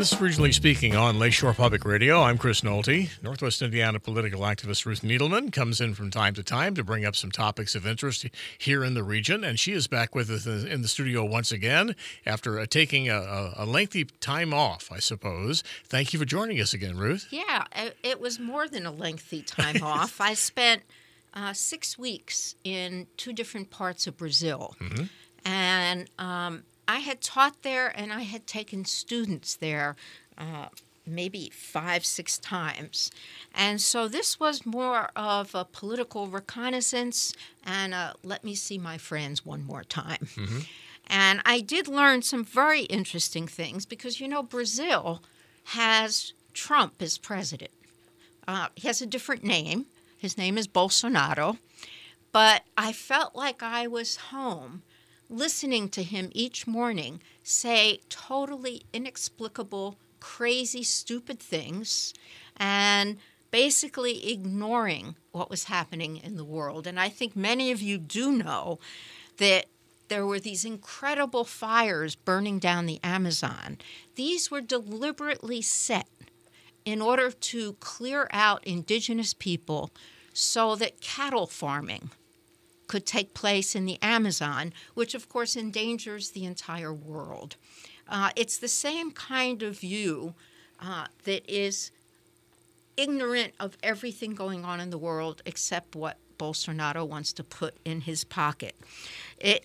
This is Regionally Speaking on Lakeshore Public Radio. I'm Chris Nolte. Northwest Indiana political activist Ruth Needleman comes in from time to time to bring up some topics of interest here in the region, and she is back with us in the studio once again after taking a lengthy time off, I suppose. Thank you for joining us again, Ruth. Yeah, it was more than a lengthy time off. I spent 6 weeks in 2 different parts of Brazil, and I had taught there and I had taken students there maybe 5-6 times. And so this was more of a political reconnaissance and let me see my friends one more time. And I did learn some very interesting things because, you know, Brazil has Trump as president. He has a different name. His name is Bolsonaro. But I felt like I was home listening to him each morning say totally inexplicable, crazy, stupid things and basically ignoring what was happening in the world. And I think many of you do know that there were these incredible fires burning down the Amazon. These were deliberately set in order to clear out indigenous people so that cattle farming could take place in the Amazon, which of course endangers the entire world. It's the same kind of view that is ignorant of everything going on in the world except what Bolsonaro wants to put in his pocket. It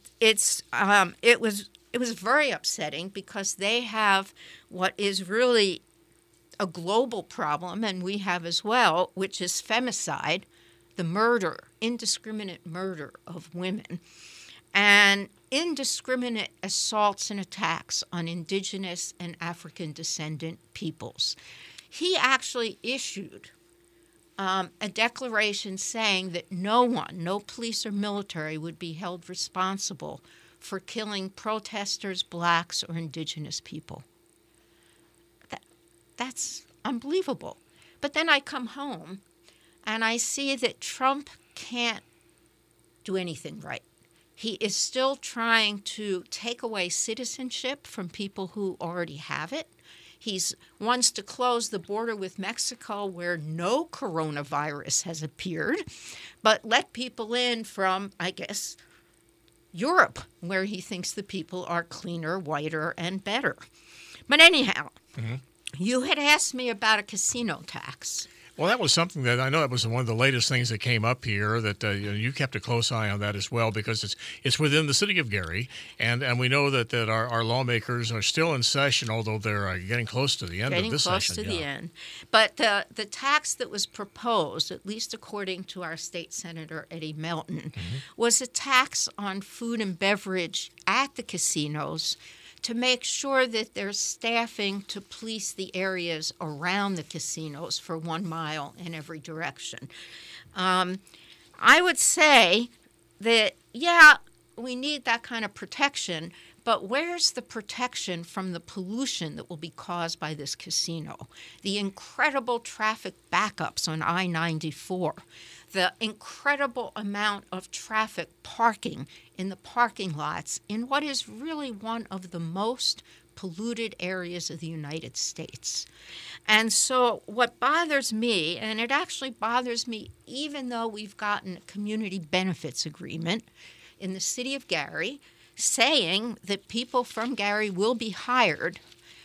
was very upsetting because they have what is really a global problem, and we have as well, which is femicide, the murder, indiscriminate murder of women, and indiscriminate assaults and attacks on indigenous and African descendant peoples. He actually issued a declaration saying that no one, no police or military, would be held responsible for killing protesters, blacks, or indigenous people. That's unbelievable. But then I come home and I see that Trump can't do anything right. He is still trying to take away citizenship from people who already have it. He wants to close the border with Mexico where no coronavirus has appeared, but let people in from, I guess, Europe, where he thinks the people are cleaner, whiter, and better. But anyhow, you had asked me about a casino tax. Well, that was something that I know that was one of the latest things that came up here that you kept a close eye on that as well because it's within the city of Gary, and we know that our lawmakers are still in session, although they're getting close to the end of this session. Getting close to the end. But the tax that was proposed, at least according to our state senator, Eddie Melton, was a tax on food and beverage at the casinos to make sure that there's staffing to police the areas around the casinos for 1 mile in every direction. I would say that, yeah, we need that kind of protection, but where's the protection from the pollution that will be caused by this casino? The incredible traffic backups on I-94, the incredible amount of traffic parking in the parking lots in what is really one of the most polluted areas of the United States. And so what bothers me, and it actually bothers me even though we've gotten a community benefits agreement in the city of Gary saying that people from Gary will be hired,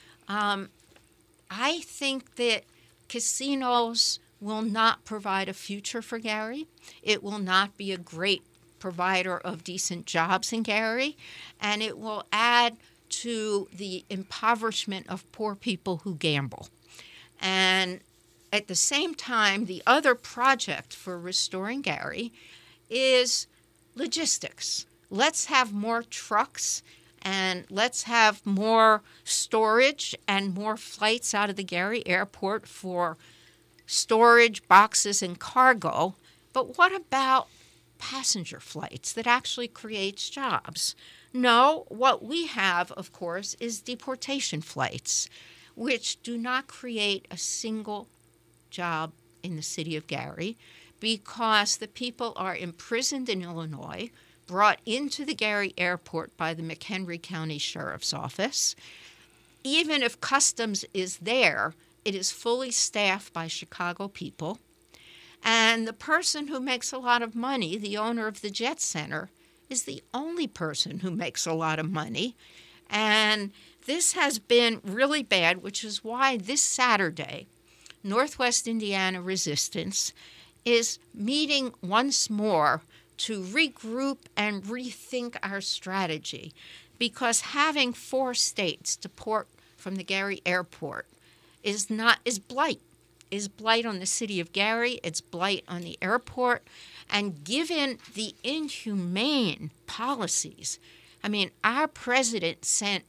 I think that casinos will not provide a future for Gary. It will not be a great provider of decent jobs in Gary, and it will add to the impoverishment of poor people who gamble. And at the same time, the other project for restoring Gary is logistics. Let's have more trucks and let's have more storage and more flights out of the Gary airport for storage, boxes, and cargo. But what about passenger flights that actually creates jobs? No, what we have, of course, is deportation flights, which do not create a single job in the city of Gary because the people are imprisoned in Illinois, brought into the Gary airport by the McHenry County Sheriff's Office, even if customs is there, it is fully staffed by Chicago people. And the person who makes a lot of money, the owner of the Jet Center, is the only person who makes a lot of money. And this has been really bad, which is why this Saturday, Northwest Indiana Resistance is meeting once more to regroup and rethink our strategy. Because having 4 states deport from the Gary airport is blight. Is blight on the city of Gary, it's blight on the airport, and given the inhumane policies, I mean, our president sent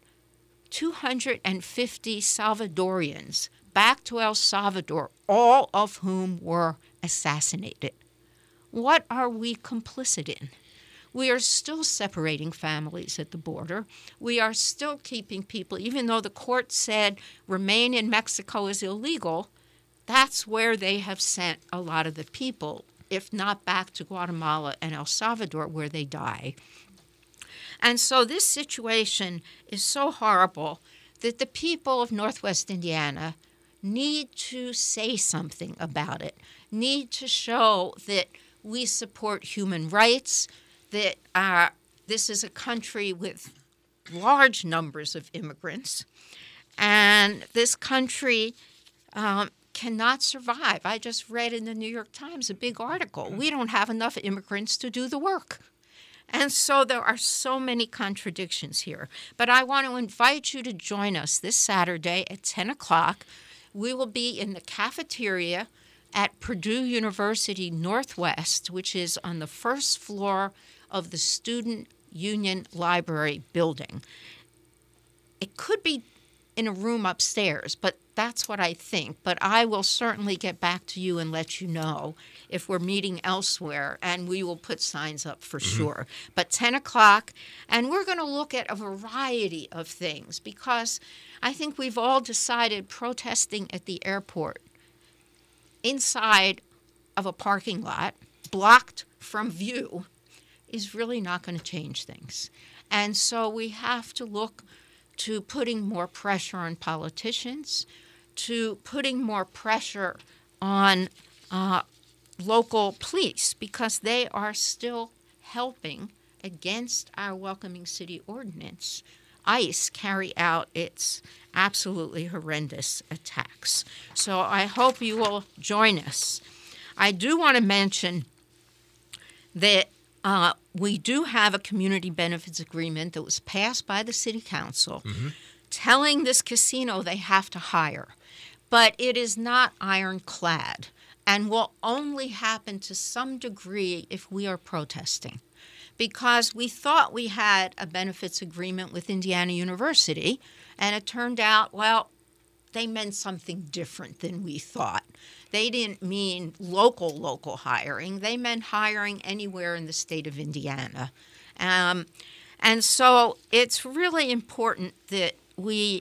250 Salvadorians back to El Salvador, all of whom were assassinated. What are we complicit in? We are still separating families at the border. We are still keeping people, even though the court said remain in Mexico is illegal. That's where they have sent a lot of the people, if not back to Guatemala and El Salvador, where they die. And so this situation is so horrible that the people of Northwest Indiana need to say something about it, need to show that we support human rights, that this is a country with large numbers of immigrants, and this country cannot survive. I just read in the New York Times a big article. We don't have enough immigrants to do the work. And so there are so many contradictions here. But I want to invite you to join us this Saturday at 10 o'clock. We will be in the cafeteria at Purdue University Northwest, which is on the first floor of the Student Union Library building. It could be in a room upstairs, but that's what I think. But I will certainly get back to you and let you know if we're meeting elsewhere, and we will put signs up for sure. But 10 o'clock, and we're going to look at a variety of things, because I think we've all decided protesting at the airport inside of a parking lot, blocked from view, is really not going to change things. And so we have to look to putting more pressure on politicians, to putting more pressure on local police, because they are still helping against our Welcoming City Ordinance, ICE, carry out its absolutely horrendous attacks. So I hope you will join us. I do want to mention that we do have a community benefits agreement that was passed by the city council telling this casino they have to hire. But it is not ironclad and will only happen to some degree if we are protesting. Because we thought we had a benefits agreement with Indiana University, and it turned out, well, they meant something different than we thought. They didn't mean local hiring. They meant hiring anywhere in the state of Indiana. And so it's really important that we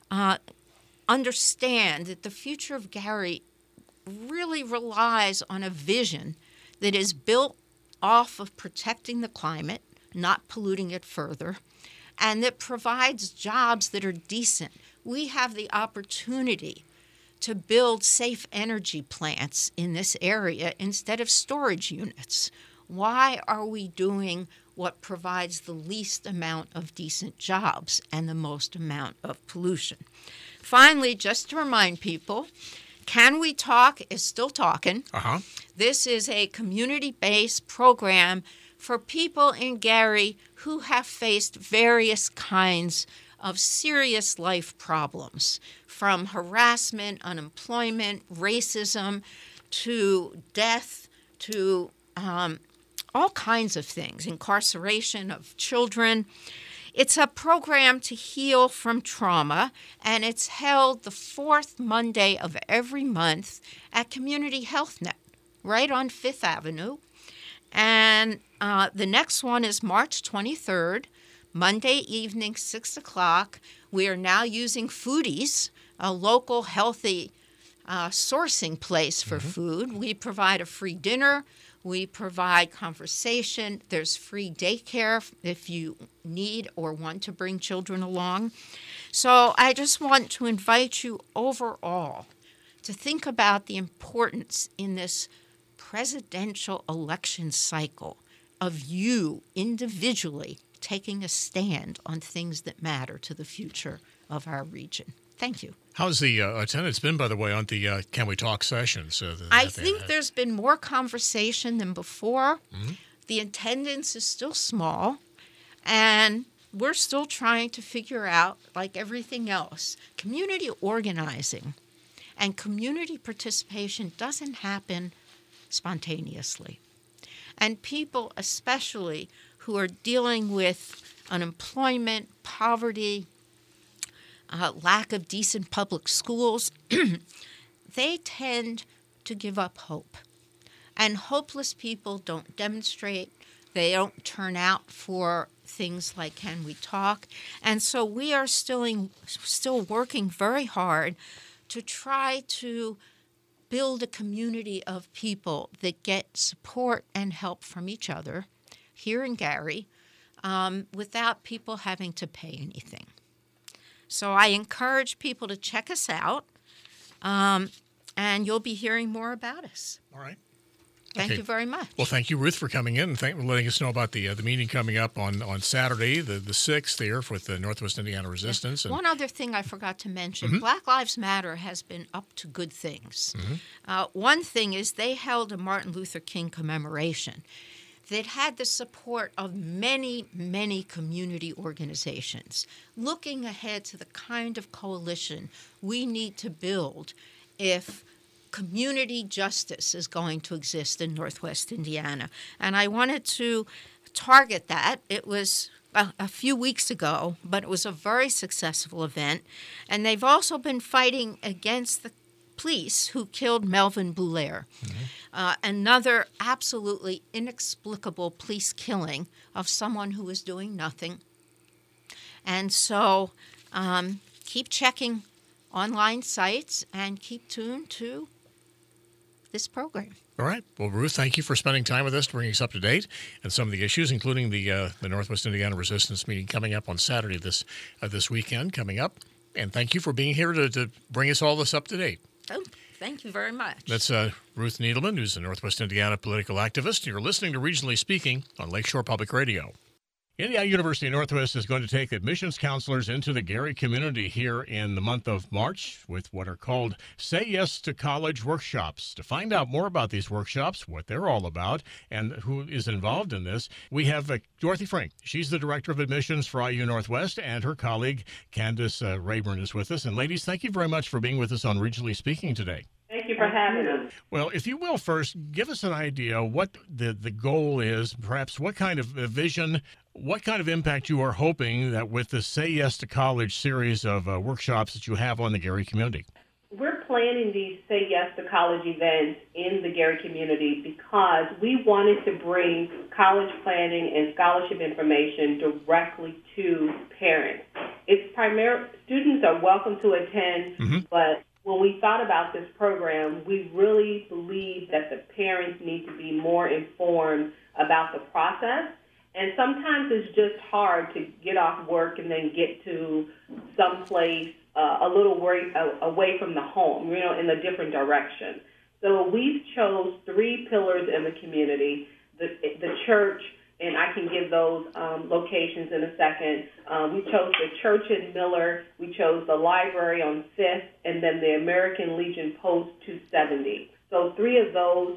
understand that the future of Gary really relies on a vision that is built off of protecting the climate, not polluting it further, and that provides jobs that are decent. We have the opportunity to build safe energy plants in this area instead of storage units. Why are we doing what provides the least amount of decent jobs and the most amount of pollution? Finally, just to remind people, Can We Talk is still talking. This is a community-based program for people in Gary who have faced various kinds of serious life problems, from harassment, unemployment, racism, to death, to all kinds of things, incarceration of children. It's a program to heal from trauma, and it's held the fourth Monday of every month at Community Health Net, right on Fifth Avenue. And the next one is March 23rd, Monday evening, 6 o'clock. We are now using Foodies, a local healthy sourcing place for food. We provide a free dinner. We provide conversation. There's free daycare if you need or want to bring children along. So I just want to invite you overall to think about the importance in this presidential election cycle of you individually taking a stand on things that matter to the future of our region. Thank you. How's the attendance been, by the way, on the Can We Talk sessions? I think there's been more conversation than before. Mm-hmm. The attendance is still small, and we're still trying to figure out, like everything else, community organizing and community participation doesn't happen spontaneously. And people, especially who are dealing with unemployment, poverty, lack of decent public schools, they tend to give up hope. And hopeless people don't demonstrate. They don't turn out for things like Can We Talk? And so we are still working very hard to try to build a community of people that get support and help from each other here in Gary without people having to pay anything. So I encourage people to check us out, and you'll be hearing more about us. All right. Thank you very much. Well, thank you, Ruth, for coming in and for letting us know about the meeting coming up on Saturday, the 6th there with the Northwest Indiana Resistance. And one other thing I forgot to mention, Mm-hmm. Black Lives Matter has been up to good things. Mm-hmm. One thing is they held a Martin Luther King commemoration that had the support of many, many community organizations, looking ahead to the kind of coalition we need to build if community justice is going to exist in Northwest Indiana. And I wanted to target that. It was a few weeks ago, but it was a very successful event. And they've also been fighting against the police who killed Melvin Boulaire, another absolutely inexplicable police killing of someone who was doing nothing. And so keep checking online sites and keep tuned to this program. all right. Well, Ruth, thank you for spending time with us to bring us up to date and some of the issues, including the Northwest Indiana Resistance meeting coming up on Saturday this weekend coming up. And thank you for being here to bring us all this up to date. Oh, thank you very much. That's Ruth Needleman, who's a Northwest Indiana political activist. You're listening to Regionally Speaking on Lakeshore Public Radio. Indiana University Northwest is going to take admissions counselors into the Gary community here in the month of March with what are called Say Yes to College workshops. To find out more about these workshops, what they're all about, and who is involved in this, we have Dorothy Frank. She's the Director of Admissions for IU Northwest, and her colleague Candace Rayburn is with us. And ladies, thank you very much for being with us on Regionally Speaking today. Thank you for having us. Well, if you will first, give us an idea what the goal is, perhaps what kind of vision, what kind of impact you are hoping that with the Say Yes to College series of workshops that you have on the Gary community. We're planning these Say Yes to College events in the Gary community because we wanted to bring college planning and scholarship information directly to parents. Students are welcome to attend, but when we thought about this program, we really believe that the parents need to be more informed about the process. And sometimes it's just hard to get off work and then get to someplace a little away from the home, in a different direction. So we've chose 3 pillars in the community, the church, and I can give those locations in a second. We chose the church in Miller, we chose the library on 5th, and then the American Legion Post 270. So 3 of those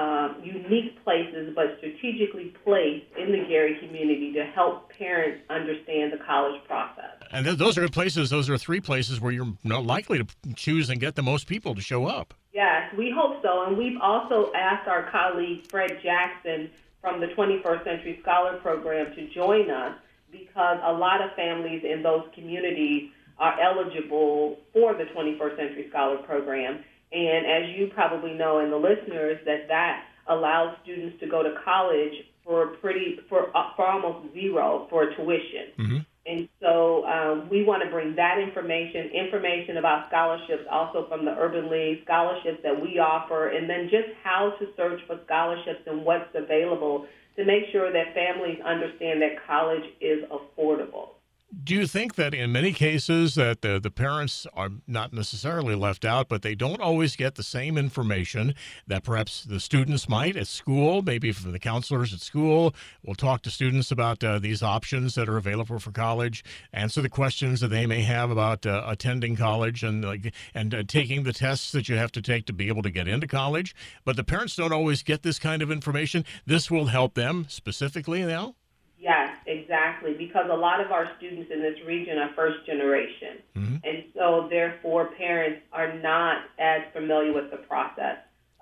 unique places, but strategically placed in the Gary community to help parents understand the college process. And those are places, those are 3 places where you're not likely to choose and get the most people to show up. Yes, we hope so. And we've also asked our colleague Fred Jackson from the 21st Century Scholar Program to join us because a lot of families in those communities are eligible for the 21st Century Scholar Program. And as you probably know, and the listeners, that allows students to go to college for almost zero for tuition. And so we want to bring that information about scholarships also from the Urban League, scholarships that we offer, and then just how to search for scholarships and what's available to make sure that families understand that college is affordable. Do you think that in many cases that the parents are not necessarily left out, but they don't always get the same information that perhaps the students might at school, maybe from the counselors at school will talk to students about these options that are available for college, answer the questions that they may have about attending college and taking the tests that you have to take to be able to get into college, but the parents don't always get this kind of information. This will help them specifically now? Yes, exactly, because a lot of our students in this region are first generation. Mm-hmm. And so, therefore, parents are not as familiar with the process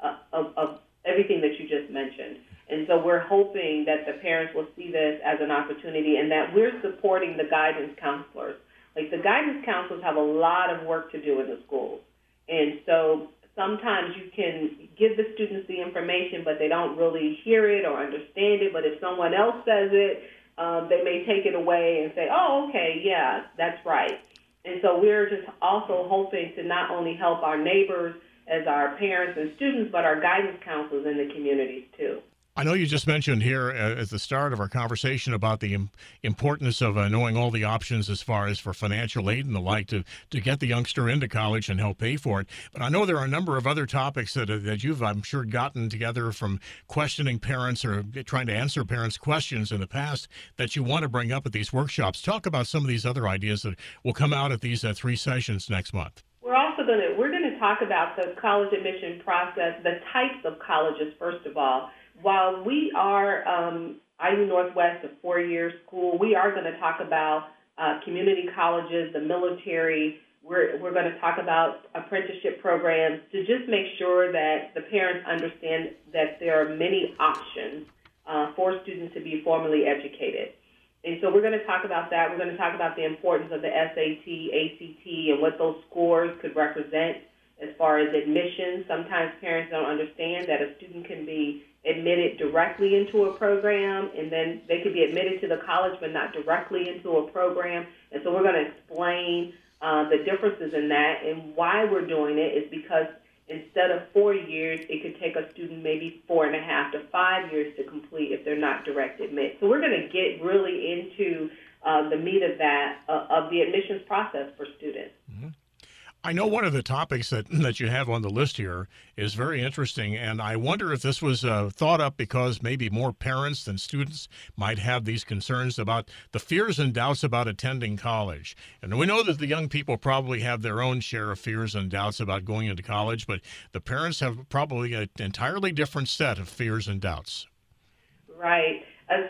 of everything that you just mentioned. And so we're hoping that the parents will see this as an opportunity and that we're supporting the guidance counselors. Like, the guidance counselors have a lot of work to do in the schools. And so sometimes you can give the students the information, but they don't really hear it or understand it. But if someone else says it, they may take it away and say, oh, okay, yeah, that's right. And so we're just also hoping to not only help our neighbors as our parents and students, but our guidance counselors in the communities too. I know you just mentioned here at the start of our conversation about the importance of knowing all the options as far as for financial aid and the like to get the youngster into college and help pay for it. But I know there are a number of other topics that you've, I'm sure, gotten together from questioning parents or trying to answer parents' questions in the past that you want to bring up at these workshops. Talk about some of these other ideas that will come out at these 3 sessions next month. We're going to talk about the college admission process, the types of colleges, first of all. While we are IU Northwest, a 4-year school, we are going to talk about community colleges, the military. We're going to talk about apprenticeship programs to just make sure that the parents understand that there are many options for students to be formally educated. And so we're going to talk about that. We're going to talk about the importance of the SAT, ACT, and what those scores could represent as far as admissions. Sometimes parents don't understand that a student can be admitted directly into a program, and then they could be admitted to the college but not directly into a program. And so we're going to explain the differences in that, and why we're doing it is because instead of 4 years, it could take a student maybe 4.5 to 5 years to complete if they're not direct admit. So we're going to get really into the meat of that, of the admissions process for students. Mm-hmm. I know one of the topics that you have on the list here is very interesting, and I wonder if this was thought up because maybe more parents than students might have these concerns about the fears and doubts about attending college. And we know that the young people probably have their own share of fears and doubts about going into college, but the parents have probably an entirely different set of fears and doubts. Right.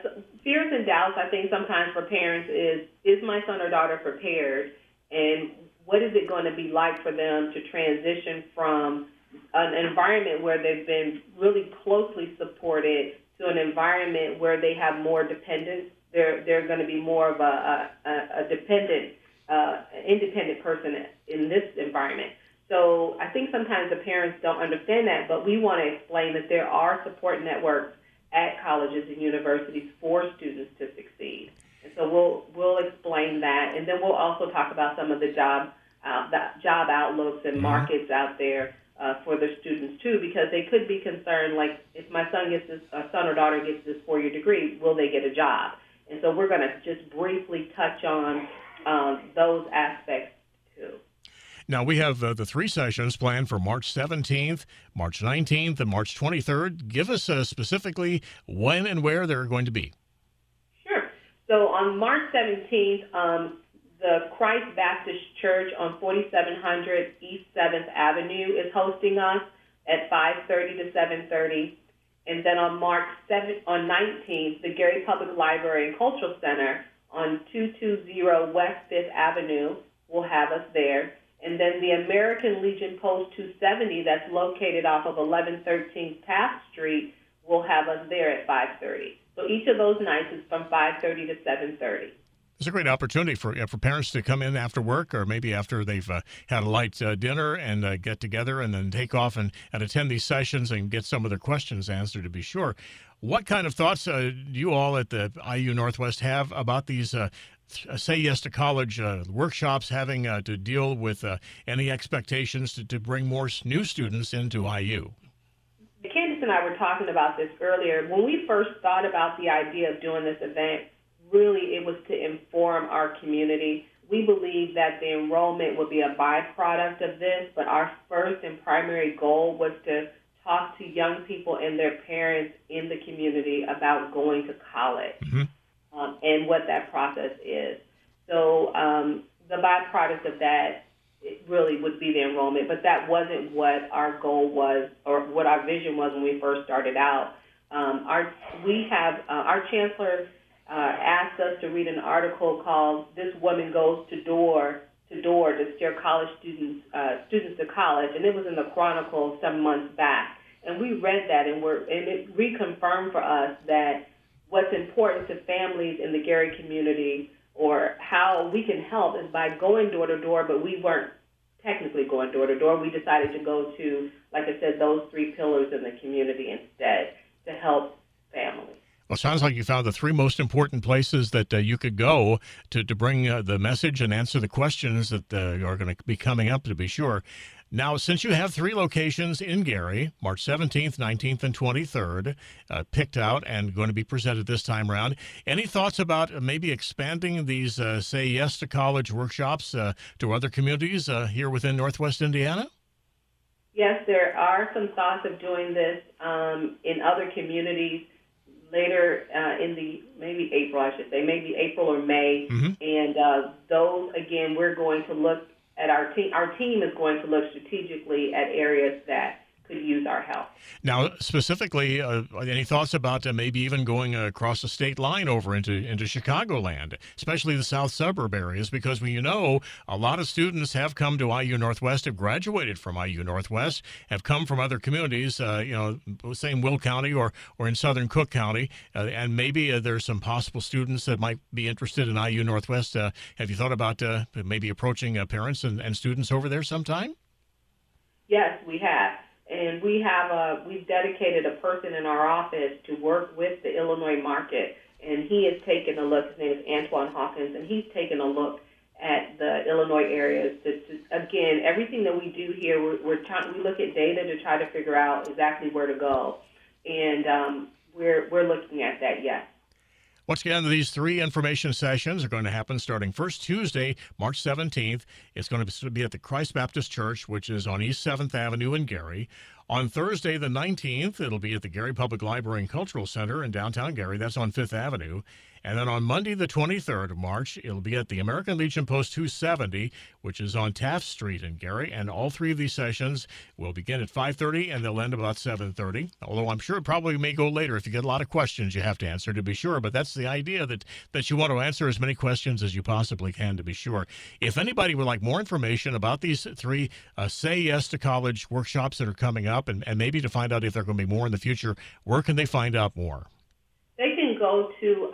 Fears and doubts, I think sometimes for parents is my son or daughter prepared, and what is it going to be like for them to transition from an environment where they've been really closely supported to an environment where they have more dependence? They're going to be more of a dependent, independent person in this environment. So I think sometimes the parents don't understand that, but we want to explain that there are support networks at colleges and universities for students to succeed. And so we'll explain that, and then we'll also talk about some of the job outlooks and markets out there for the students too, because they could be concerned, like if my son or daughter gets this 4-year degree, will they get a job? And so we're going to just briefly touch on those aspects too. Now, we have the 3 sessions planned for March 17th, March 19th, and March 23rd. Give us specifically when and where they're going to be. Sure. So on March 17th, the Christ Baptist Church on 4700 East 7th Avenue is hosting us at 5:30 to 7:30. And then on March 19th, the Gary Public Library and Cultural Center on 220 West 5th Avenue will have us there. And then the American Legion Post 270 that's located off of 1113 Taft Street will have us there at 5:30. So each of those nights is from 5:30 to 7:30. It's a great opportunity for parents to come in after work or maybe after they've had a light dinner and get together and then take off and attend these sessions and get some of their questions answered, to be sure. What kind of thoughts do you all at the IU Northwest have about these Say Yes to College workshops having to deal with any expectations to bring more new students into IU? Candace and I were talking about this earlier. When we first thought about the idea of doing this event, really it was to inform our community. We believe that the enrollment would be a byproduct of this, but our first and primary goal was to talk to young people and their parents in the community about going to college and what that process is. So the byproduct of that it really would be the enrollment, but that wasn't what our goal was or what our vision was when we first started out. Our chancellor asked us to read an article called "This Woman Goes to Door to Steer College Students to College," and it was in the Chronicle some months back. And we read that, and it reconfirmed for us that what's important to families in the Gary community or how we can help is by going door to door, but we weren't technically going door to door. We decided to go to, like I said, those three pillars in the community instead to help families. Well, it sounds like you found the three most important places that you could go to bring the message and answer the questions that are going to be coming up, to be sure. Now, since you have three locations in Gary, March 17th, 19th, and 23rd, picked out and going to be presented this time around, any thoughts about maybe expanding these Say Yes to College workshops to other communities here within Northwest Indiana? Yes, there are some thoughts of doing this in other communities later maybe April or May. And those, again, we're going to look at our team is going to look strategically at areas that could use our help. Now, specifically, any thoughts about maybe even going across the state line over into Chicagoland, especially the south suburb areas? Because a lot of students have come to IU Northwest, have graduated from IU Northwest, have come from other communities, say in Will County or in southern Cook County, and maybe there's some possible students that might be interested in IU Northwest. Have you thought about maybe approaching parents and students over there sometime? Yes, we have. And we've dedicated a person in our office to work with the Illinois market, and he has taken a look. His name is Antoine Hawkins, and he's taken a look at the Illinois areas. Again, everything that we do here, we look at data to try to figure out exactly where to go, and we're looking at that. Yes. Once again, these three information sessions are going to happen starting first Tuesday, March 17th. It's going to be at the Christ Baptist Church, which is on East 7th Avenue in Gary. On Thursday, the 19th, it'll be at the Gary Public Library and Cultural Center in downtown Gary. That's on 5th Avenue. And then on Monday, the 23rd of March, it'll be at the American Legion Post 270, which is on Taft Street in Gary. And all three of these sessions will begin at 5:30 and they'll end about 7:30. Although I'm sure it probably may go later if you get a lot of questions you have to answer, to be sure. But that's the idea, that you want to answer as many questions as you possibly can, to be sure. If anybody would like more information about these three Say Yes to College workshops that are coming up, and maybe to find out if there are going to be more in the future, where can they find out more? They can go to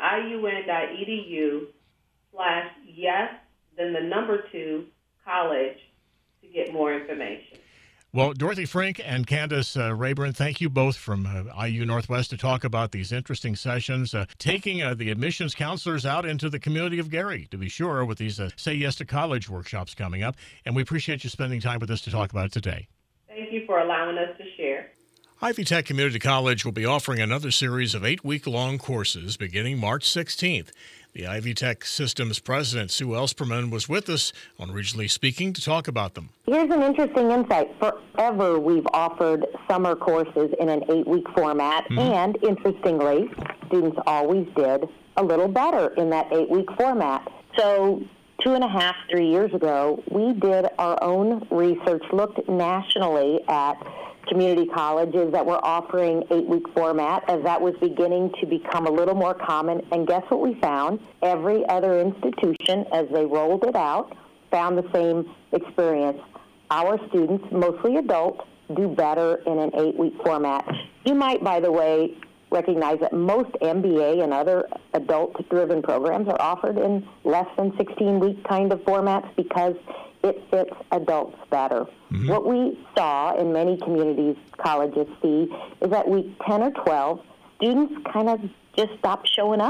iun.edu/yes, then the number 2, college, to get more information. Well, Dorothy Frink and Candace Rayburn, thank you both from IU Northwest to talk about these interesting sessions, taking the admissions counselors out into the community of Gary, to be sure, with these Say Yes to College workshops coming up. And we appreciate you spending time with us to talk about it today. Thank you for allowing us to share. Ivy Tech Community College will be offering another series of 8-week-long courses beginning March 16th. The Ivy Tech Systems President, Sue Elsperman, was with us on Regionally Speaking to talk about them. Here's an interesting insight. Forever, we've offered summer courses in an 8-week format, and interestingly, students always did a little better in that 8-week format. So 2.5, 3 years ago, we did our own research, looked nationally at community colleges that were offering 8-week format as that was beginning to become a little more common. And guess what we found? Every other institution, as they rolled it out, found the same experience. Our students, mostly adults, do better in an 8-week format. You might, by the way, recognize that most MBA and other adult-driven programs are offered in less than 16-week kind of formats because it fits adults better. What we saw in many communities colleges see is that week 10 or 12, students kind of just stop showing up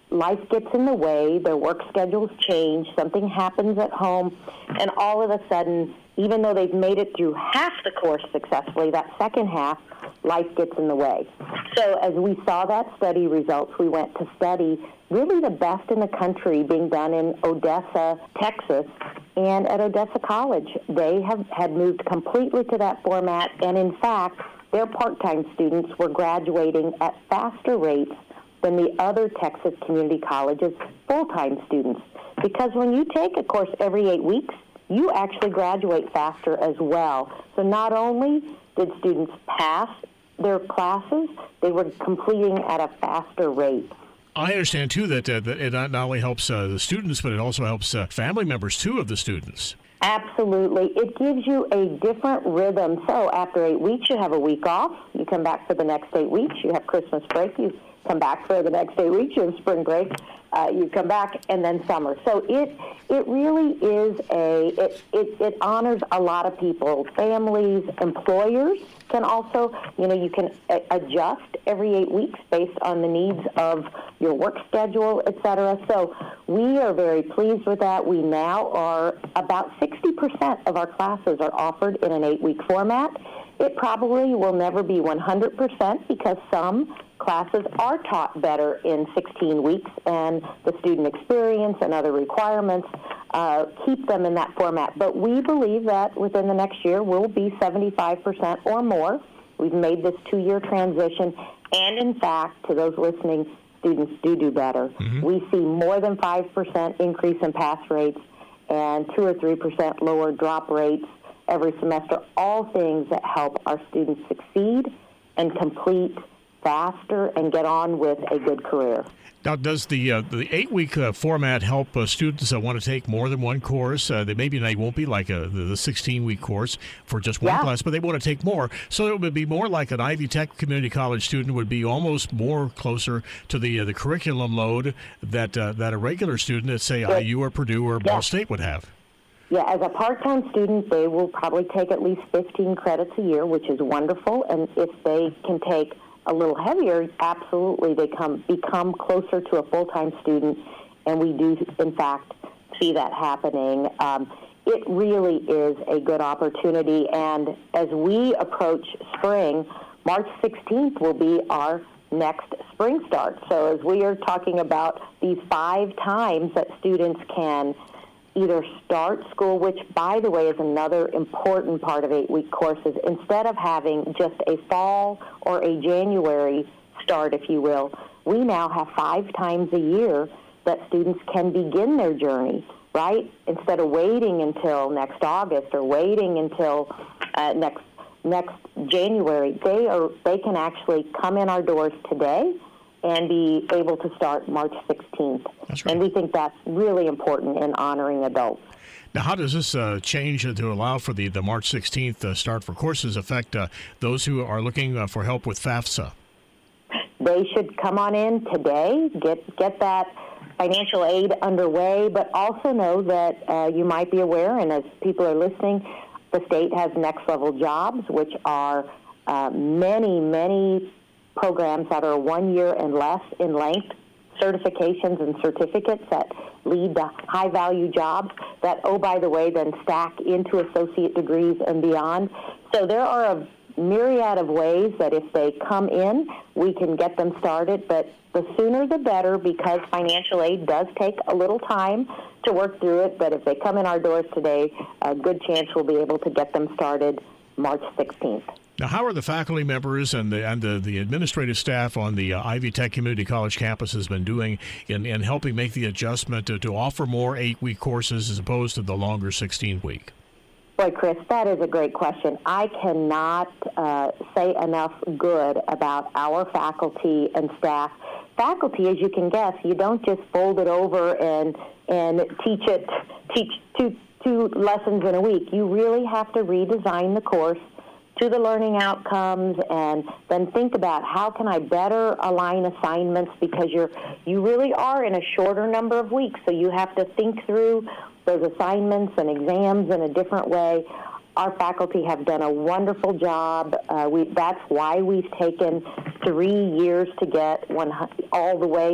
life gets in the way, their work schedules change, something happens at home, and all of a sudden, even though they've made it through half the course successfully, that second half, life gets in the way. So as we saw that study results, we went to study really the best in the country being done in Odessa, Texas, and at Odessa College. They had moved completely to that format, and in fact, their part-time students were graduating at faster rates than the other Texas community colleges' full-time students. Because when you take a course every 8 weeks, you actually graduate faster as well. So not only did students pass their classes, they were completing at a faster rate. I understand, too, that it not only helps the students, but it also helps family members, too, of the students. Absolutely. It gives you a different rhythm. So after 8 weeks, you have a week off. You come back for the next 8 weeks. You have Christmas break. You come back for the next 8 weeks. You have spring break. You come back, and then summer. So it really is it honors a lot of people. Families, employers can also, you can adjust every 8 weeks based on the needs of your work schedule, et cetera. So we are very pleased with that. We now are about 60% of our classes are offered in an 8-week format. It probably will never be 100% because some classes are taught better in 16 weeks, and the student experience and other requirements keep them in that format. But we believe that within the next year we'll be 75% or more. We've made this 2-year transition, and in fact, to those listening, students do better. Mm-hmm. We see more than 5% increase in pass rates and 2 or 3% lower drop rates every semester, all things that help our students succeed and complete faster and get on with a good career. Now, does the 8-week format help students that want to take more than one course? They won't be like the 16-week course for just one class, but they want to take more. So it would be more like an Ivy Tech community college student would be almost more closer to the curriculum load that a regular student at, say, IU or Purdue or Ball State would have. Yeah, as a part-time student, they will probably take at least 15 credits a year, which is wonderful. And if they can take a little heavier, absolutely, they become closer to a full-time student, and we do, in fact, see that happening. It really is a good opportunity, and as we approach spring, March 16th will be our next spring start. So as we are talking about these 5 times that students can either start school, which, by the way, is another important part of 8-week courses. Instead of having just a fall or a January start, if you will, we now have 5 times a year that students can begin their journey, right? Instead of waiting until next August or waiting until next January, they can actually come in our doors today and be able to start March 16th. That's right. And we think that's really important in honoring adults. Now, how does this change to allow for the March 16th start for courses affect those who are looking for help with FAFSA? They should come on in today, get that financial aid underway, but also know that you might be aware, and as people are listening, the state has Next Level Jobs, which are many programs that are 1 year and less in length, certifications and certificates that lead to high-value jobs that, oh, by the way, then stack into associate degrees and beyond. So there are a myriad of ways that if they come in, we can get them started, but the sooner the better because financial aid does take a little time to work through it, but if they come in our doors today, a good chance we'll be able to get them started March 16th. Now, how are the faculty members and the administrative staff on the Ivy Tech Community College campus has been doing in helping make the adjustment to offer more 8-week courses as opposed to the longer 16-week? Boy, Chris, that is a great question. I cannot say enough good about our faculty and staff. Faculty, as you can guess, you don't just fold it over and teach two lessons in a week. You really have to redesign the course to the learning outcomes, and then think about how can I better align assignments because you really are in a shorter number of weeks, so you have to think through those assignments and exams in a different way. Our faculty have done a wonderful job. That's why we've taken 3 years to get all the way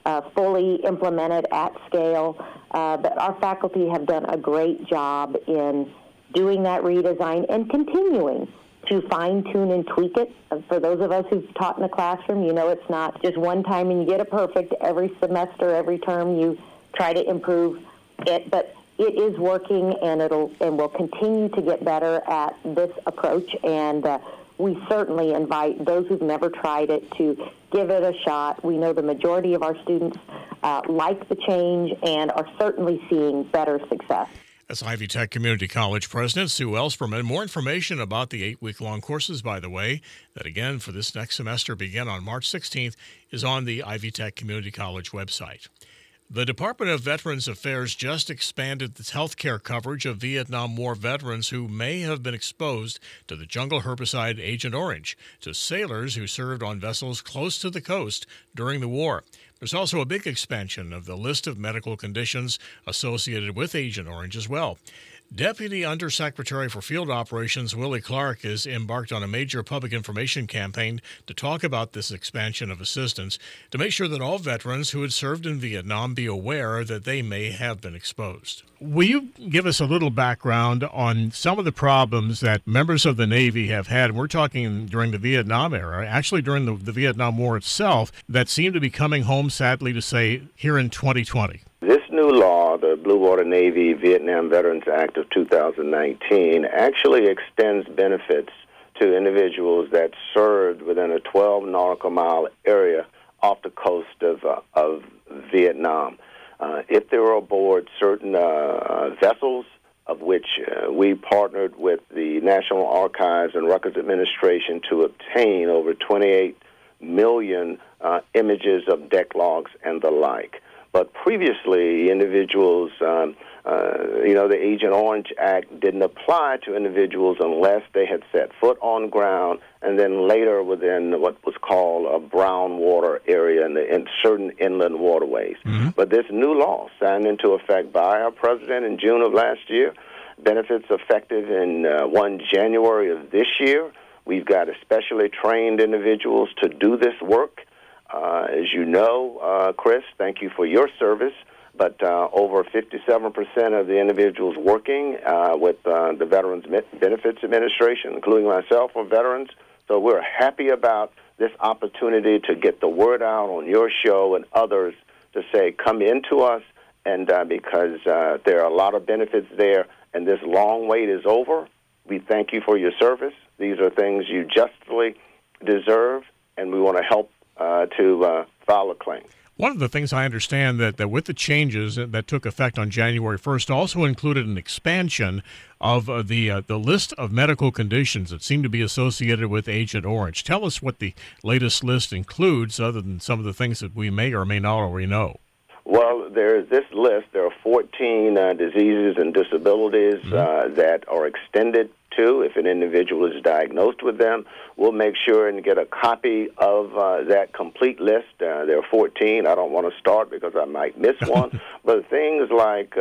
fully implemented at scale. But our faculty have done a great job in doing that redesign and continuing to fine-tune and tweak it. For those of us who've taught in the classroom, you know it's not just one time and you get it perfect. Every semester, every term, you try to improve it. But it is working, and will continue to get better at this approach. And we certainly invite those who've never tried it to give it a shot. We know the majority of our students like the change and are certainly seeing better success. That's Ivy Tech Community College President Sue Ellspermann. More information about the 8-week-long courses, by the way, that again for this next semester begin on March 16th, is on the Ivy Tech Community College website. The Department of Veterans Affairs just expanded its health care coverage of Vietnam War veterans who may have been exposed to the jungle herbicide Agent Orange to sailors who served on vessels close to the coast during the war. There's also a big expansion of the list of medical conditions associated with Agent Orange as well. Deputy Undersecretary for Field Operations Willie Clark has embarked on a major public information campaign to talk about this expansion of assistance to make sure that all veterans who had served in Vietnam be aware that they may have been exposed. Will you give us a little background on some of the problems that members of the Navy have had? We're talking during the Vietnam era, actually during the Vietnam War itself, that seem to be coming home, sadly to say, here in 2020. This new law, the Blue Water Navy Vietnam Veterans Act of 2019, actually extends benefits to individuals that served within a 12 nautical mile area off the coast of Vietnam. If they were aboard certain vessels, of which we partnered with the National Archives and Records Administration to obtain over 28 million images of deck logs and the like. But previously, individuals, the Agent Orange Act didn't apply to individuals unless they had set foot on ground and then later within what was called a brown water area in certain inland waterways. Mm-hmm. But this new law, signed into effect by our president in June of last year, benefits effective in 1 January of this year. We've got especially trained individuals to do this work. As you know, Chris, thank you for your service, but over 57% of the individuals working with the Veterans Benefits Administration, including myself, are veterans. So we're happy about this opportunity to get the word out on your show and others to say, come into us, and because there are a lot of benefits there, and this long wait is over. We thank you for your service. These are things you justly deserve, and we want to help to file a claim. One of the things I understand that with the changes that took effect on January 1st also included an expansion of the list of medical conditions that seem to be associated with Agent Orange. Tell us what the latest list includes, other than some of the things that we may or may not already know. Well, there's this list. There are 14 diseases and disabilities that are extended to. If an individual is diagnosed with them, we'll make sure and get a copy of that complete list. There are 14. I don't want to start because I might miss one. But things like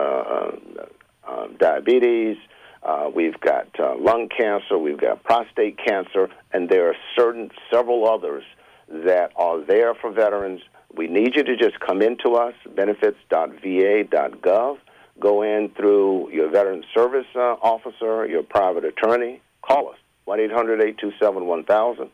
diabetes, we've got lung cancer, we've got prostate cancer, and there are several others that are there for veterans. We need you to just come into us, benefits.va.gov. Go in through your Veteran Service officer, your private attorney. Call us, 1-800-827-1000,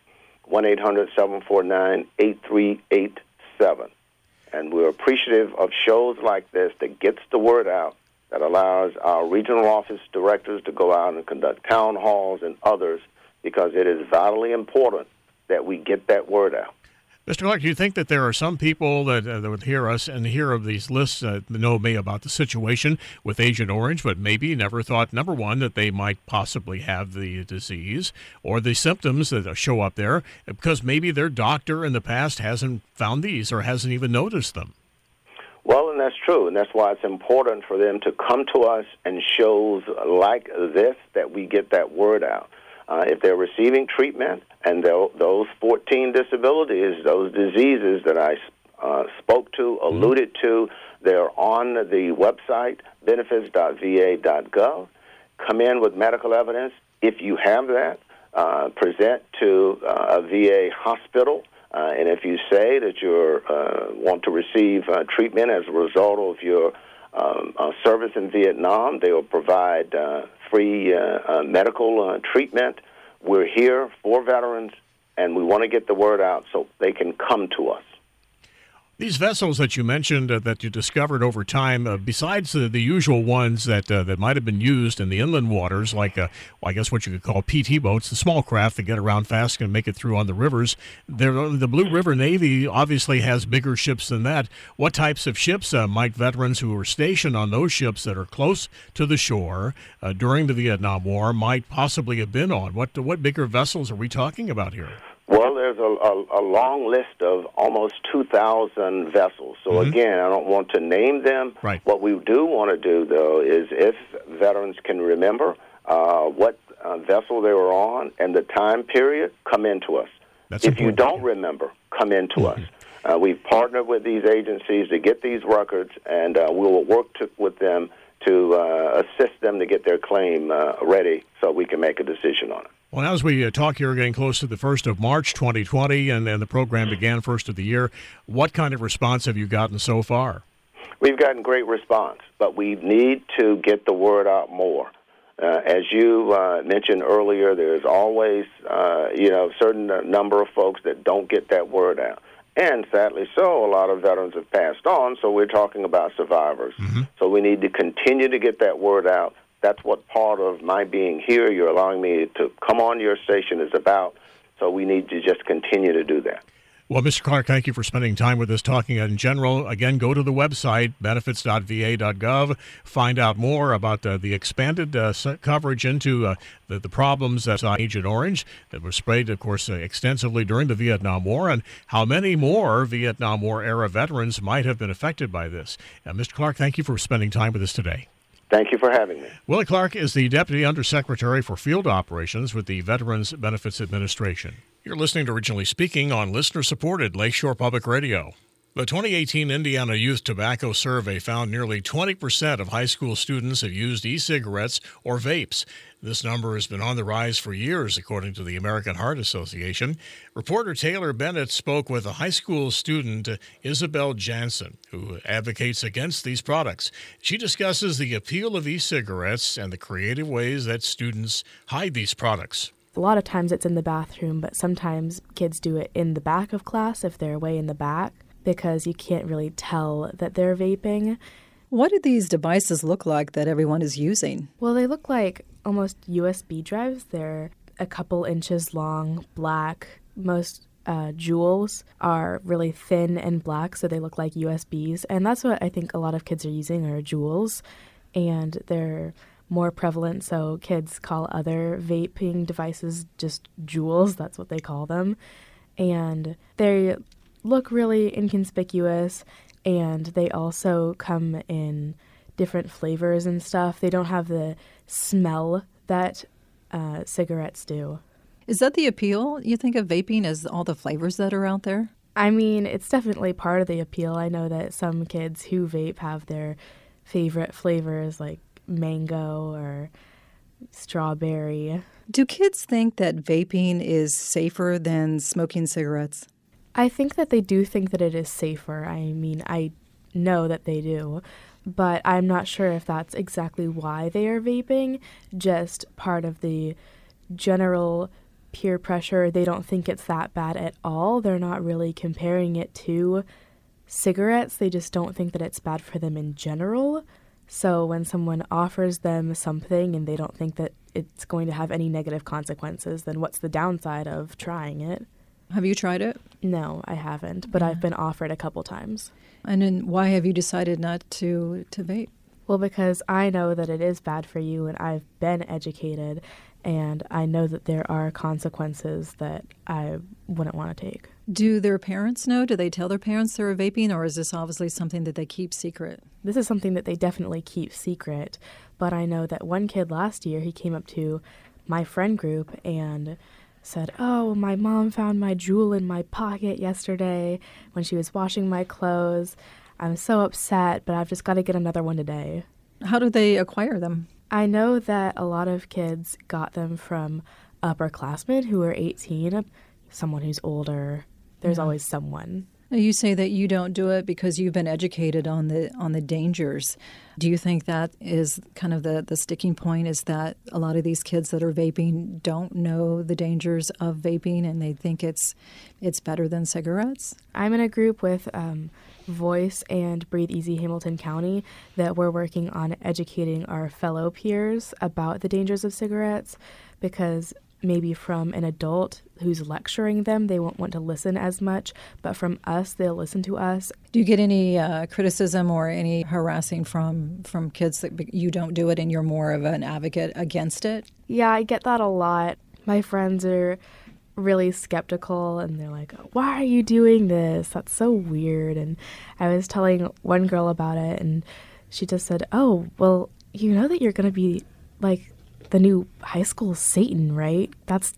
1-800-749-8387. And we're appreciative of shows like this that gets the word out, that allows our regional office directors to go out and conduct town halls and others, because it is vitally important that we get that word out. Mr. Clark, do you think that there are some people that would hear us and hear of these lists know maybe about the situation with Agent Orange, but maybe never thought, number one, that they might possibly have the disease or the symptoms that show up there because maybe their doctor in the past hasn't found these or hasn't even noticed them? Well, and that's true, and that's why it's important for them to come to us and shows like this that we get that word out. If they're receiving treatment and those 14 disabilities, those diseases that I spoke to, alluded to, they're on the website, benefits.va.gov. Come in with medical evidence. If you have that, present to a VA hospital And if you say that you want to receive treatment as a result of your service in Vietnam, they will provide free medical treatment. We're here for veterans, and we want to get the word out so they can come to us. These vessels that you mentioned that you discovered over time, besides the usual ones that might have been used in the inland waters, like I guess what you could call PT boats, the small craft that get around fast and make it through on the rivers, the Blue River Navy obviously has bigger ships than that. What types of ships might veterans who were stationed on those ships that are close to the shore during the Vietnam War might possibly have been on? What bigger vessels are we talking about here? Well, there's a long list of almost 2,000 vessels. So, again, I don't want to name them. Right. What we do want to do, though, is if veterans can remember what vessel they were on and the time period, come into us. That's if you important. don't remember, come into us. We've partnered with these agencies to get these records, and we will work with them to assist them to get their claim ready so we can make a decision on it. Well, as we talk here, getting close to the 1st of March, 2020, and the program began first of the year, what kind of response have you gotten so far? We've gotten great response, but we need to get the word out more. As you mentioned earlier, there's always, a certain number of folks that don't get that word out. And sadly so, a lot of veterans have passed on, so we're talking about survivors. So we need to continue to get that word out. That's what part of my being here, you're allowing me to come on your station, is about. So we need to just continue to do that. Well, Mr. Clark, thank you for spending time with us talking in general. Again, go to the website, benefits.va.gov. Find out more about the expanded coverage into the problems that Agent Orange that were sprayed, of course, extensively during the Vietnam War, and how many more Vietnam War-era veterans might have been affected by this. Mr. Clark, thank you for spending time with us today. Thank you for having me. Willie Clark is the Deputy Undersecretary for Field Operations with the Veterans Benefits Administration. You're listening to Originally Speaking on listener-supported Lakeshore Public Radio. The 2018 Indiana Youth Tobacco Survey found nearly 20% of high school students have used e-cigarettes or vapes. This number has been on the rise for years, according to the American Heart Association. Reporter Taylor Bennett spoke with a high school student, Isabel Jansen, who advocates against these products. She discusses the appeal of e-cigarettes and the creative ways that students hide these products. A lot of times it's in the bathroom, but sometimes kids do it in the back of class if they're way in the back, because you can't really tell that they're vaping. What do these devices look like that everyone is using? Well, they look like almost USB drives. They're a couple inches long, black. Most jewels are really thin and black, so they look like USBs. And that's what I think a lot of kids are using, are jewels. And they're more prevalent, so kids call other vaping devices just jewels. That's what they call them. And they look really inconspicuous, and they also come in different flavors and stuff. They don't have the smell that cigarettes do. Is that the appeal, you think, of vaping, as all the flavors that are out there? I mean, it's definitely part of the appeal. I know that some kids who vape have their favorite flavors, like mango or strawberry. Do kids think that vaping is safer than smoking cigarettes? I think that they do think that it is safer. I mean, I know that they do, but I'm not sure if that's exactly why they are vaping, just part of the general peer pressure. They don't think it's that bad at all. They're not really comparing it to cigarettes. They just don't think that it's bad for them in general. So when someone offers them something and they don't think that it's going to have any negative consequences, then what's the downside of trying it? Have you tried it? No, I haven't, but I've been offered a couple times. And then why have you decided not to vape? Well, because I know that it is bad for you, and I've been educated, and I know that there are consequences that I wouldn't want to take. Do their parents know? Do they tell their parents they're vaping, or is this obviously something that they keep secret? This is something that they definitely keep secret, but I know that one kid last year, he came up to my friend group and said, "Oh, my mom found my jewel in my pocket yesterday when she was washing my clothes. I'm so upset, but I've just got to get another one today." How do they acquire them? I know that a lot of kids got them from upperclassmen who are 18, someone who's older There's always someone. Now, you say that you don't do it because you've been educated on the dangers. Do you think that is kind of the sticking point, is that a lot of these kids that are vaping don't know the dangers of vaping and they think it's better than cigarettes? I'm in a group with Voice and Breathe Easy Hamilton County that we're working on educating our fellow peers about the dangers of cigarettes, because maybe from an adult who's lecturing them, they won't want to listen as much, but from us, they'll listen to us. Do you get any criticism or any harassing from kids that you don't do it and you're more of an advocate against it? Yeah, I get that a lot. My friends are really skeptical and they're like, why are you doing this? That's so weird. And I was telling one girl about it and she just said, oh, well, you know that you're going to be like the new high school Satan, right?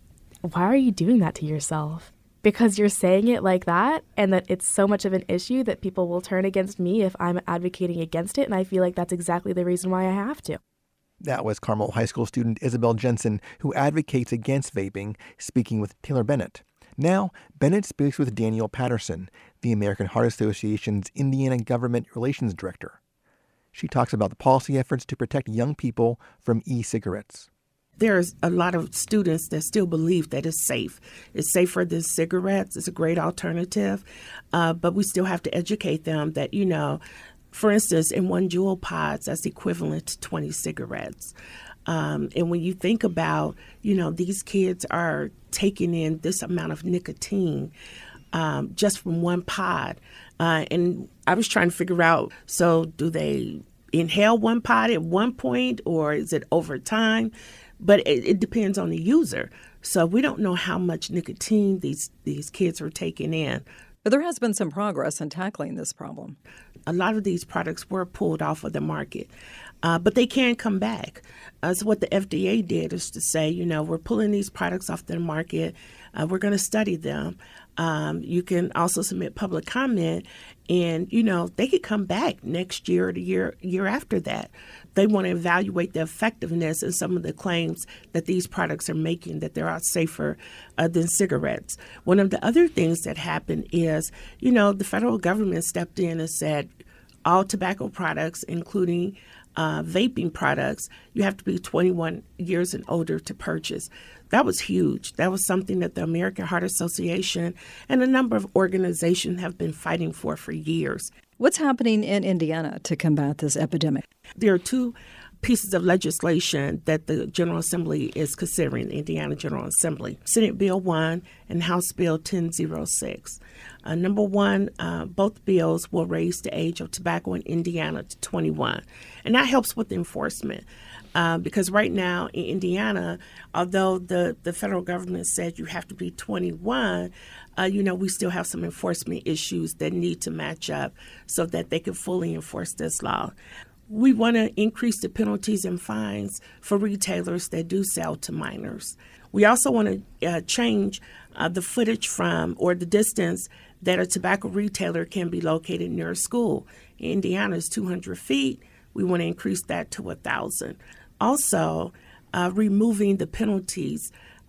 Why are you doing that to yourself? Because you're saying it like that, and that it's so much of an issue that people will turn against me if I'm advocating against it, and I feel like that's exactly the reason why I have to. That was Carmel High School student Isabel Jensen, who advocates against vaping, speaking with Taylor Bennett. Now, Bennett speaks with Daniel Patterson, the American Heart Association's Indiana Government Relations Director. She talks about the policy efforts to protect young people from e-cigarettes. There's a lot of students that still believe that it's safe. It's safer than cigarettes. It's a great alternative. But we still have to educate them that, for instance, in one Juul pods, that's equivalent to 20 cigarettes. And when you think about, these kids are taking in this amount of nicotine just from one pod. And I was trying to figure out, so do they inhale one pod at one point or is it over time? But it depends on the user. So we don't know how much nicotine these kids are taking in. But there has been some progress in tackling this problem. A lot of these products were pulled off of the market, but they can come back. So what the FDA did is to say, we're pulling these products off the market. We're going to study them. You can also submit public comment, and, they could come back next year or the year after that. They want to evaluate the effectiveness and some of the claims that these products are making, that they're safer than cigarettes. One of the other things that happened is, the federal government stepped in and said all tobacco products, including vaping products, you have to be 21 years and older to purchase. That was huge. That was something that the American Heart Association and a number of organizations have been fighting for years. What's happening in Indiana to combat this epidemic? There are two pieces of legislation that the General Assembly is considering, the Indiana General Assembly. Senate Bill 1 and House Bill 1006. Number one, both bills will raise the age of tobacco in Indiana to 21. And that helps with enforcement. Because right now in Indiana, although the federal government said you have to be 21, we still have some enforcement issues that need to match up so that they can fully enforce this law. We want to increase the penalties and fines for retailers that do sell to minors. We also want to change the footage from or the distance that a tobacco retailer can be located near a school. In Indiana is 200 feet. We want to increase that to 1,000. Also, removing the penalties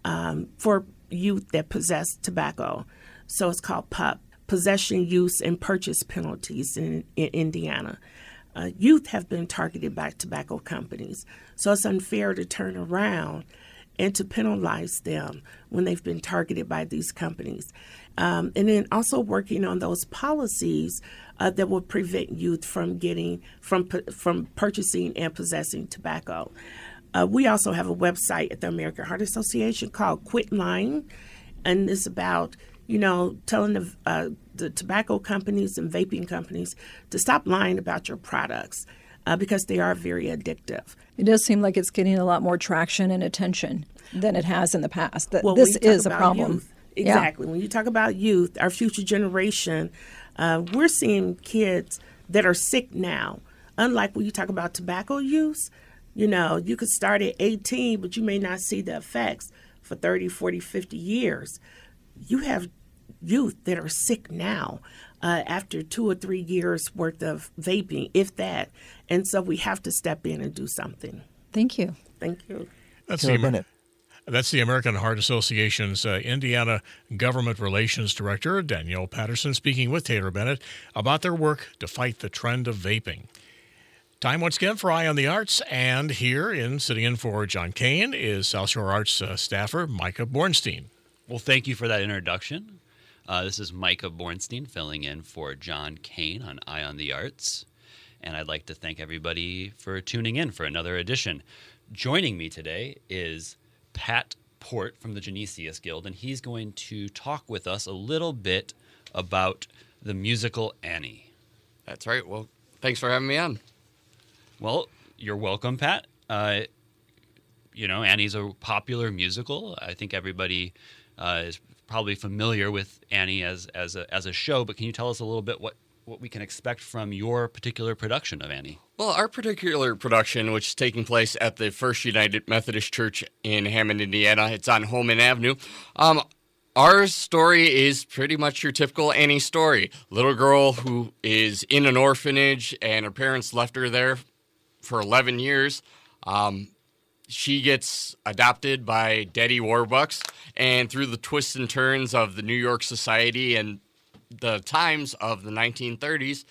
for youth that possess tobacco. So it's called PUP, Possession, Use, and Purchase Penalties in Indiana. Youth have been targeted by tobacco companies, so it's unfair to turn around and to penalize them when they've been targeted by these companies. And then also working on those policies that will prevent youth from purchasing and possessing tobacco. We also have a website at the American Heart Association called Quit Lying, and it's about telling the tobacco companies and vaping companies to stop lying about your products because they are very addictive. It does seem like it's getting a lot more traction and attention than it has in the past. Well, this is a problem. Youth, exactly. Yeah. When you talk about youth, our future generation, we're seeing kids that are sick now. Unlike when you talk about tobacco use, you could start at 18, but you may not see the effects for 30, 40, 50 years. You have youth that are sick now after 2 or 3 years worth of vaping, if that. And so we have to step in and do something. Thank you. Thank you. That's Bennett. That's the American Heart Association's Indiana Government Relations Director, Danielle Patterson, speaking with Taylor Bennett about their work to fight the trend of vaping. Time once again for Eye on the Arts, and here sitting in for John Kane is South Shore Arts staffer Micah Bornstein. Well, thank you for that introduction. This is Micah Bornstein filling in for John Kane on Eye on the Arts. And I'd like to thank everybody for tuning in for another edition. Joining me today is Pat Port from the Genesius Guild, and he's going to talk with us a little bit about the musical Annie. That's right. Well, thanks for having me on. Well, you're welcome, Pat. Annie's a popular musical. I think everybody is probably familiar with Annie as a show, but can you tell us a little bit what we can expect from your particular production of Annie? Well, our particular production, which is taking place at the First United Methodist Church in Hammond, Indiana, it's on Holman Avenue. Our story is pretty much your typical Annie story. Little girl who is in an orphanage and her parents left her there for 11 years. She gets adopted by Daddy Warbucks, and through the twists and turns of the New York society and the times of the 1930s,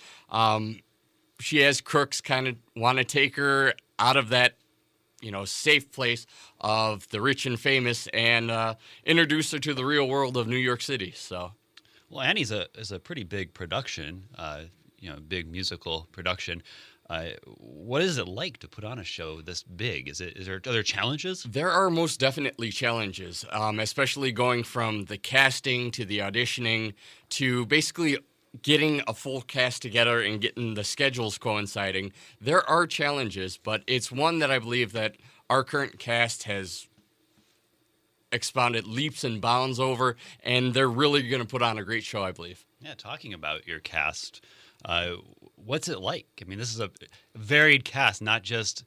she has crooks kind of want to take her out of that, safe place of the rich and famous and introduce her to the real world of New York City. So, well, Annie's is a pretty big production, big musical production. What is it like to put on a show this big? Are there challenges? There are most definitely challenges, especially going from the casting to the auditioning to basically getting a full cast together and getting the schedules coinciding. There are challenges, but it's one that I believe that our current cast has expounded leaps and bounds over, and they're really going to put on a great show, I believe. Yeah, talking about your cast, what's it like? I mean, this is a varied cast, not just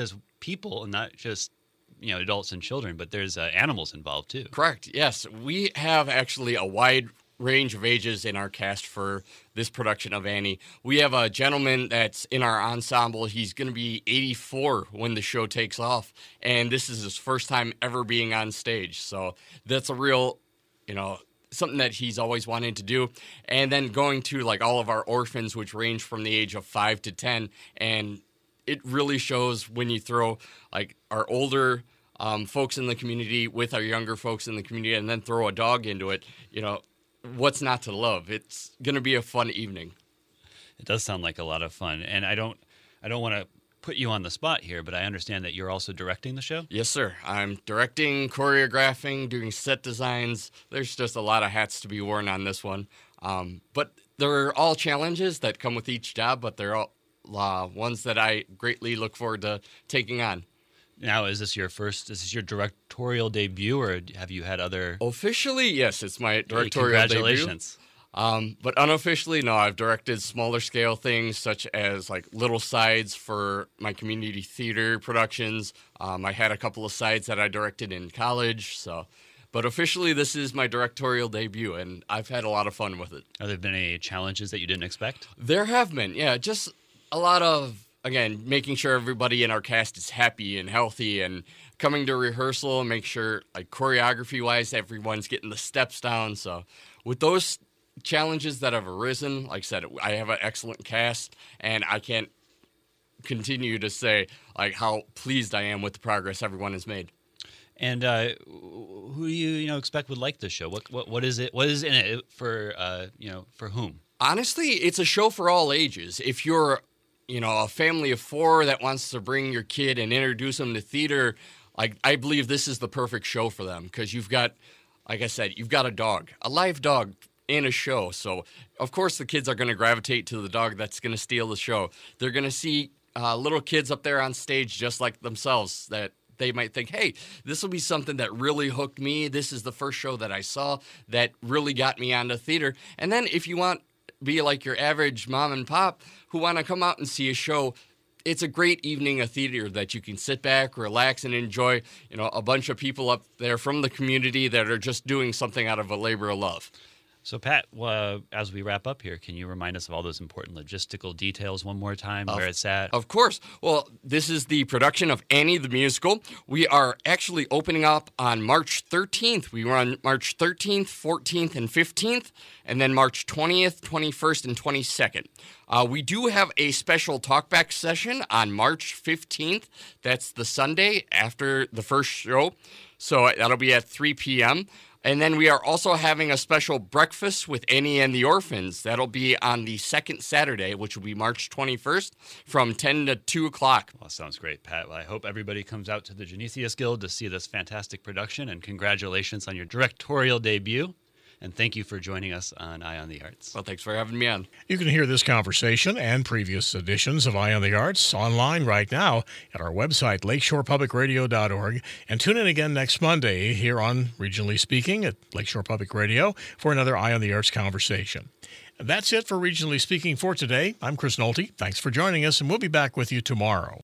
people and not just adults and children, but there's animals involved too. Correct. Yes, we have actually a wide range of ages in our cast for this production of Annie. We have a gentleman that's in our ensemble. He's going to be 84 when the show takes off, and this is his first time ever being on stage. So that's a real, something that he's always wanted to do. And then going to like all of our orphans, which range from the age of 5 to 10, and it really shows when you throw like our older folks in the community with our younger folks in the community, and then throw a dog into it. What's not to love? It's going to be a fun evening. It does sound like a lot of fun, and I don't want to put you on the spot here, but I understand that you're also directing the show? Yes, sir. I'm directing, choreographing, doing set designs. There's just a lot of hats to be worn on this one. But they're all challenges that come with each job, but they're all ones that I greatly look forward to taking on. Now, is this your directorial debut, or have you had other? Officially, yes, it's my directorial congratulations. Debut. But unofficially, no, I've directed smaller scale things such as like little sides for my community theater productions. I had a couple of sides that I directed in college. But officially, this is my directorial debut, and I've had a lot of fun with it. Have there been any challenges that you didn't expect? There have been, yeah, just a lot of, again, making sure everybody in our cast is happy and healthy, and coming to rehearsal and make sure, like, choreography-wise, everyone's getting the steps down. So with those challenges that have arisen, like I said, I have an excellent cast, and I can't continue to say, like, how pleased I am with the progress everyone has made. And who do you expect would like this show? What is it? What is in it for for whom? Honestly, it's a show for all ages. If you're a family of four that wants to bring your kid and introduce them to theater, like, I believe this is the perfect show for them, because you've got, like I said, you've got a live dog in a show. So, of course, the kids are going to gravitate to the dog that's going to steal the show. They're going to see little kids up there on stage just like themselves that they might think, hey, this will be something that really hooked me. This is the first show that I saw that really got me onto theater. And then if you want be like your average mom and pop who want to come out and see a show, it's a great evening of theater that you can sit back, relax, and enjoy, a bunch of people up there from the community that are just doing something out of a labor of love. So, Pat, as we wrap up here, can you remind us of all those important logistical details one more time, where it's at? Of course. Well, this is the production of Annie the Musical. We are actually opening up on March 13th. We run March 13th, 14th, and 15th, and then March 20th, 21st, and 22nd. We do have a special talkback session on March 15th. That's the Sunday after the first show. So that'll be at 3 p.m., and then we are also having a special breakfast with Annie and the Orphans. That'll be on the second Saturday, which will be March 21st from 10 to 2 o'clock. Well, sounds great, Pat. Well, I hope everybody comes out to the Genesius Guild to see this fantastic production, and congratulations on your directorial debut. And thank you for joining us on Eye on the Arts. Well, thanks for having me on. You can hear this conversation and previous editions of Eye on the Arts online right now at our website, lakeshorepublicradio.org. And tune in again next Monday here on Regionally Speaking at Lakeshore Public Radio for another Eye on the Arts conversation. That's it for Regionally Speaking for today. I'm Chris Nolte. Thanks for joining us, and we'll be back with you tomorrow.